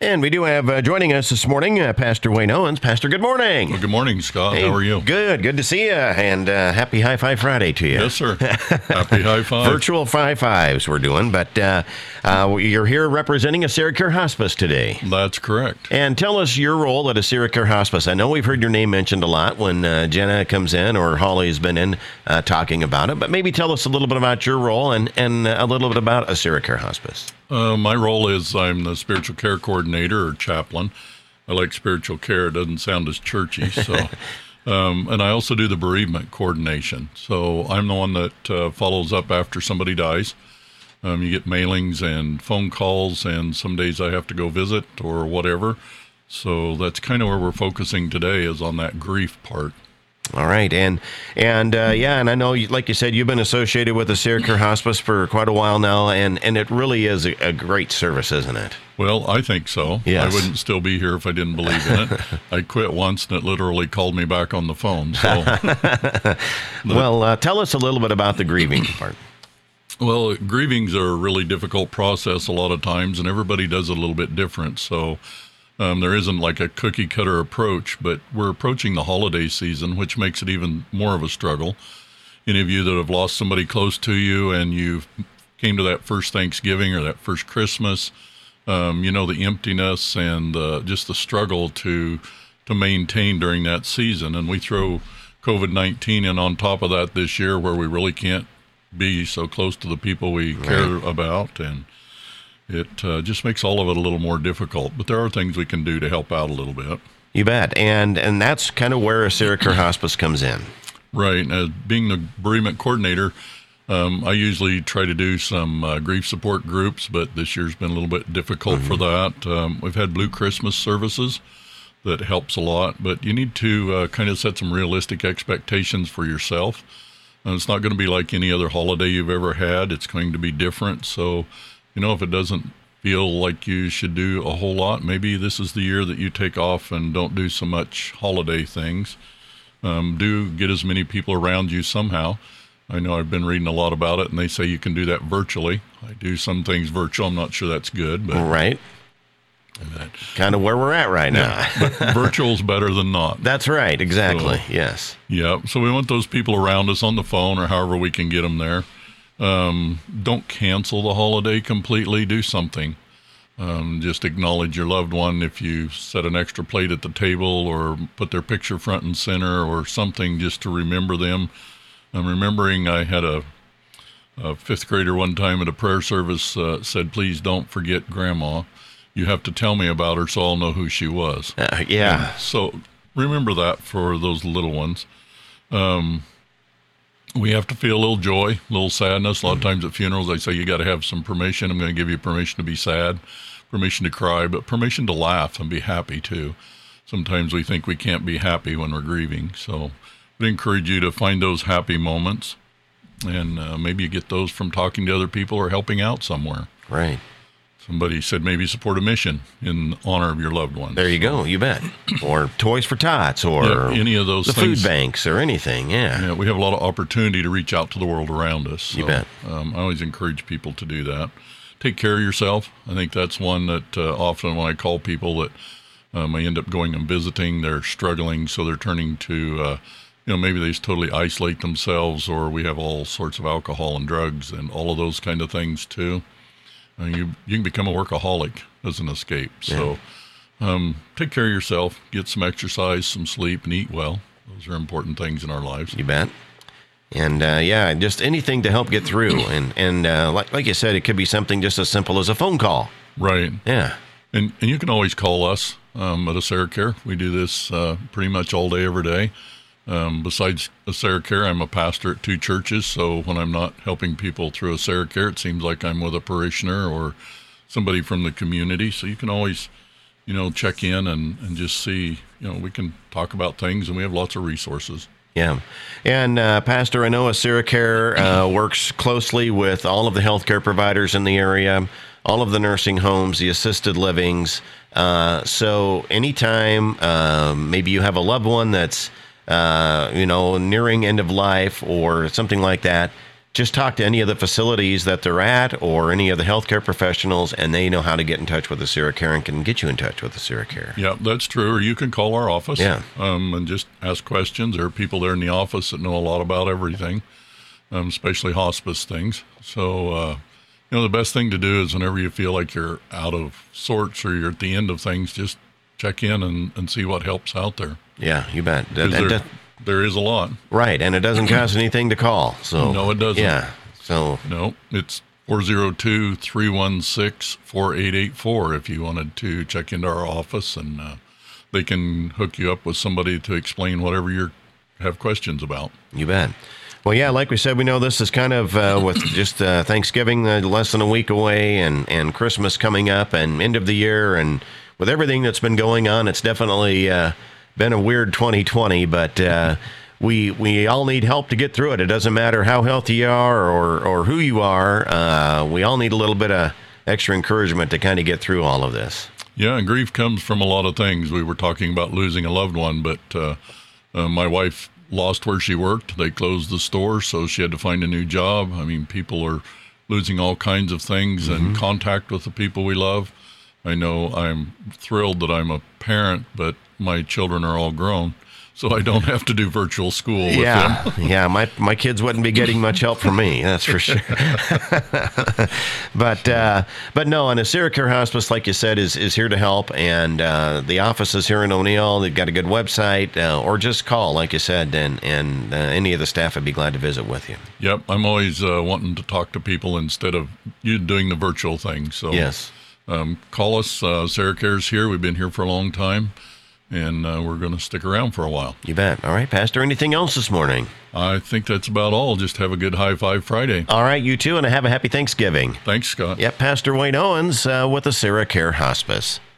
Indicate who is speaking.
Speaker 1: And we do have joining us this morning, Pastor Wayne Owens. Pastor, good morning.
Speaker 2: Well, good morning, Scott.
Speaker 1: Hey,
Speaker 2: how are you?
Speaker 1: Good to see you, and happy High Five Friday to you.
Speaker 2: Yes, sir. Happy High Five.
Speaker 1: Virtual High Fives we're doing, but you're here representing AseraCare Hospice today.
Speaker 2: That's correct.
Speaker 1: And tell us your role at AseraCare Hospice. I know we've heard your name mentioned a lot when Jenna comes in or Holly's been in talking about it, but maybe tell us a little bit about your role and a little bit about AseraCare Hospice.
Speaker 2: My role is I'm the spiritual care coordinator or chaplain. I like spiritual care. It doesn't sound as churchy. So, and I also do the bereavement coordination. So I'm the one that follows up after somebody dies. You get mailings and phone calls, and some days I have to go visit or whatever. So that's kind of where we're focusing today, is on that grief part.
Speaker 1: All right, and I know, like you said, you've been associated with AseraCare Hospice for quite a while now, and it really is a great service, isn't it?
Speaker 2: Well, I think so.
Speaker 1: Yes.
Speaker 2: I wouldn't still be here if I didn't believe in it. I quit once, and it literally called me back on the phone. So,
Speaker 1: well, tell us a little bit about the grieving part.
Speaker 2: Well, grieving's are a really difficult process a lot of times, and everybody does it a little bit different. So there isn't like a cookie-cutter approach, but we're approaching the holiday season, which makes it even more of a struggle. Any of you that have lost somebody close to you and you came to that first Thanksgiving or that first Christmas, the emptiness and just the struggle to maintain during that season. And we throw COVID-19 in on top of that this year, where we really can't be so close to the people we care about, and it just makes all of it a little more difficult. But there are things we can do to help out a little bit.
Speaker 1: You bet. And that's kind of where AseraCare Hospice comes in. Right.
Speaker 2: Being the bereavement coordinator, I usually try to do some grief support groups, but this year's been a little bit difficult for that. We've had Blue Christmas services. That helps a lot, but you need to kind of set some realistic expectations for yourself. And it's not going to be like any other holiday you've ever had. It's going to be different. So, if it doesn't feel like you should do a whole lot, maybe this is the year that you take off and don't do so much holiday things. Do get as many people around you somehow. I know I've been reading a lot about it, and they say you can do that virtually. I do some things virtual. I'm not sure that's good, but
Speaker 1: right. Kind of where we're at right now.
Speaker 2: Yeah, but virtual's better than not.
Speaker 1: That's right. Exactly. Yes.
Speaker 2: Yeah. So we want those people around us on the phone or however we can get them there. Don't cancel the holiday completely. Do something. Just acknowledge your loved one. If you set an extra plate at the table or put their picture front and center or something just to remember them. I'm remembering I had a fifth grader one time at a prayer service said, "Please don't forget Grandma. You have to tell me about her so I'll know who she was."
Speaker 1: Yeah.
Speaker 2: And so remember that for those little ones. We have to feel a little joy, a little sadness. A lot of times at funerals, I say you got to have some permission. I'm going to give you permission to be sad, permission to cry, but permission to laugh and be happy too. Sometimes we think we can't be happy when we're grieving. So I'd encourage you to find those happy moments, and maybe you get those from talking to other people or helping out somewhere.
Speaker 1: Right.
Speaker 2: Somebody said maybe support a mission in honor of your loved ones.
Speaker 1: There you go. You bet. Or Toys for Tots, or
Speaker 2: any of those
Speaker 1: the
Speaker 2: things.
Speaker 1: Food banks, or anything. Yeah.
Speaker 2: We have a lot of opportunity to reach out to the world around us. So,
Speaker 1: you bet.
Speaker 2: I always encourage people to do that. Take care of yourself. I think that's one that often when I call people that I end up going and visiting, they're struggling, so they're turning to, maybe they just totally isolate themselves, or we have all sorts of alcohol and drugs and all of those kind of things too. You can become a workaholic as an escape. So take care of yourself, get some exercise, some sleep, and eat well. Those are important things in our lives.
Speaker 1: You bet. And just anything to help get through. And like you said, it could be something just as simple as a phone call.
Speaker 2: Right.
Speaker 1: Yeah.
Speaker 2: And you can always call us at AseraCare. We do this pretty much all day, every day. Besides AseraCare, I'm a pastor at 2 churches, so when I'm not helping people through AseraCare, it seems like I'm with a parishioner or somebody from the community. So you can always, check in and just see, we can talk about things, and we have lots of resources.
Speaker 1: Yeah. And Pastor, I know AseraCare works closely with all of the healthcare providers in the area, all of the nursing homes, the assisted livings. So anytime maybe you have a loved one that's nearing end of life or something like that, just talk to any of the facilities that they're at or any of the healthcare professionals, and they know how to get in touch with the AseraCare and can get you in touch with the AseraCare.
Speaker 2: Yeah, that's true. Or you can call our office and just ask questions. There are people there in the office that know a lot about everything, especially hospice things. So, the best thing to do is whenever you feel like you're out of sorts or you're at the end of things, just check in and see what helps out there.
Speaker 1: Yeah, you bet.
Speaker 2: There is a lot.
Speaker 1: Right, and it doesn't cost anything to call. So
Speaker 2: no, it doesn't.
Speaker 1: Yeah, so
Speaker 2: no, it's 402-316-4884 if you wanted to check into our office, and they can hook you up with somebody to explain whatever you have questions about.
Speaker 1: You bet. Well, yeah, like we said, we know this is kind of with just Thanksgiving less than a week away and Christmas coming up and end of the year, and with everything that's been going on, it's definitely been a weird 2020, but we all need help to get through it. It doesn't matter how healthy you are or who you are. We all need a little bit of extra encouragement to kind of get through all of this.
Speaker 2: Yeah, and grief comes from a lot of things. We were talking about losing a loved one, but my wife lost where she worked. They closed the store, so she had to find a new job. I mean, people are losing all kinds of things and contact with the people we love. I know I'm thrilled that I'm a parent, but my children are all grown, so I don't have to do virtual school with them.
Speaker 1: Yeah, my kids wouldn't be getting much help from me, that's for sure. But no, and AseraCare Hospice, like you said, is here to help, and the office is here in O'Neill. They've got a good website, or just call, like you said, and any of the staff would be glad to visit with you.
Speaker 2: Yep, I'm always wanting to talk to people instead of you doing the virtual thing. So
Speaker 1: yes.
Speaker 2: Call us. AseraCare's here. We've been here for a long time, and we're going to stick around for a while.
Speaker 1: You bet. All right, Pastor, anything else this morning?
Speaker 2: I think that's about all. Just have a good High Five Friday.
Speaker 1: All right, you too, and have a happy Thanksgiving.
Speaker 2: Thanks, Scott.
Speaker 1: Yep, Pastor Wayne Owens with the AseraCare Hospice.